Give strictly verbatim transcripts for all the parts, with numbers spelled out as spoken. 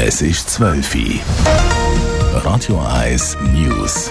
Es ist zwölf Uhr. Radio eins News.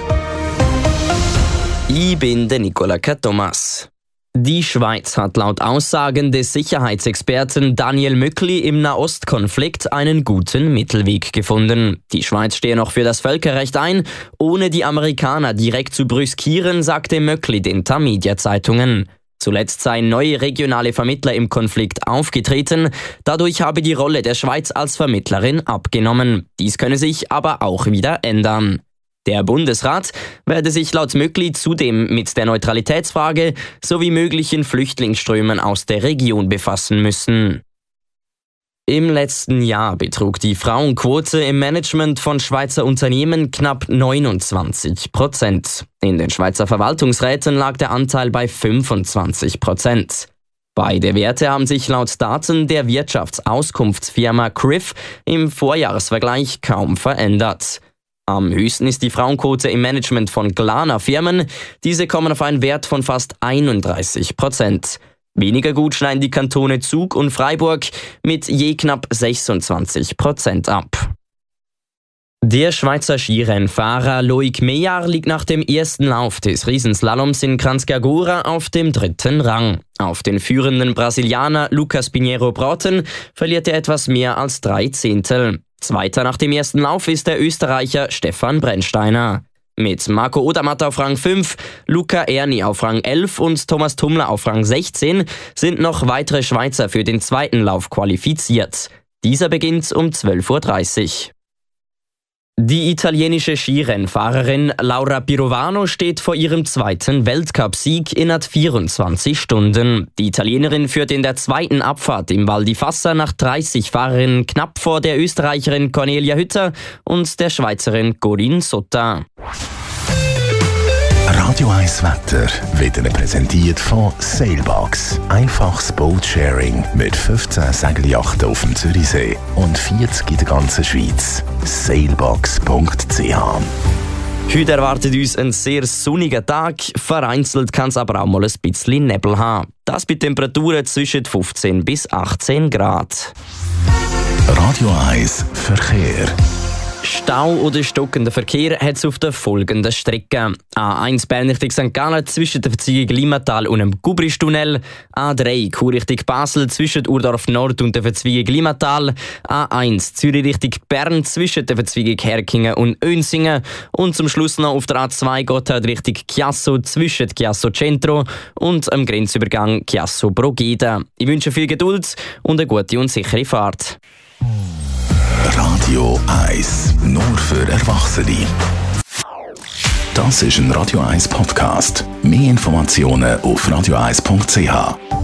Ich bin der Nicola Thomas. Die Schweiz hat laut Aussagen des Sicherheitsexperten Daniel Mückli im Nahostkonflikt einen guten Mittelweg gefunden. Die Schweiz stehe noch für das Völkerrecht ein, ohne die Amerikaner direkt zu brüskieren, sagte Mückli den Tamedia-Zeitungen. Zuletzt seien neue regionale Vermittler im Konflikt aufgetreten, dadurch habe die Rolle der Schweiz als Vermittlerin abgenommen. Dies könne sich aber auch wieder ändern. Der Bundesrat werde sich laut Mückli zudem mit der Neutralitätsfrage sowie möglichen Flüchtlingsströmen aus der Region befassen müssen. Im letzten Jahr betrug die Frauenquote im Management von Schweizer Unternehmen knapp neunundzwanzig Prozent. In den Schweizer Verwaltungsräten lag der Anteil bei fünfundzwanzig Prozent. Beide Werte haben sich laut Daten der Wirtschaftsauskunftsfirma C R I F im Vorjahresvergleich kaum verändert. Am höchsten ist die Frauenquote im Management von Glana-Firmen. Diese kommen auf einen Wert von fast einunddreißig Prozent. Weniger gut schneiden die Kantone Zug und Freiburg mit je knapp sechsundzwanzig Prozent ab. Der Schweizer Skirennfahrer Loic Meillard liegt nach dem ersten Lauf des Riesenslaloms in Kranjskagora auf dem dritten Rang. Auf den führenden Brasilianer Lucas Pinheiro Broughton verliert er etwas mehr als drei Zehntel. Zweiter nach dem ersten Lauf ist der Österreicher Stefan Brennsteiner. Mit Marco Odermatt auf Rang fünf, Luca Erni auf Rang elf und Thomas Tummler auf Rang sechzehn sind noch weitere Schweizer für den zweiten Lauf qualifiziert. Dieser beginnt um zwölf Uhr dreißig. Die italienische Skirennfahrerin Laura Pirovano steht vor ihrem zweiten Weltcupsieg innerhalb vierundzwanzig Stunden. Die Italienerin führt in der zweiten Abfahrt im Val di Fassa nach dreißig Fahrerinnen knapp vor der Österreicherin Cornelia Hütter und der Schweizerin Corinne Sotta. Radio eins Wetter wird Ihnen präsentiert von Sailbox. Einfaches Boatsharing mit fünfzehn Segelyachten auf dem Zürichsee und vierzig in der ganzen Schweiz. sailbox punkt c h. Heute erwartet uns ein sehr sonniger Tag, vereinzelt kann es aber auch mal ein bisschen Nebel haben. Das bei Temperaturen zwischen fünfzehn bis achtzehn Grad. Radio eins Verkehr. Stau oder stockender Verkehr hat es auf den folgenden Strecken. A eins Bern Richtung Sankt Gallen zwischen der Verzweigung Limmatal und dem Gubristunnel. A drei Chur Richtung Basel zwischen Urdorf Nord und der Verzweigung Limmatal. A eins Zürich Richtung Bern zwischen der Verzweigung Herkingen und Önsingen. Und zum Schluss noch auf der A zwei Gotthard Richtung Chiasso zwischen Chiasso Centro und am Grenzübergang Chiasso Brogeda. Ich wünsche viel Geduld und eine gute und sichere Fahrt. Radio eins, nur für Erwachsene. Das ist ein Radio eins Podcast. Mehr Informationen auf radio eins punkt c h.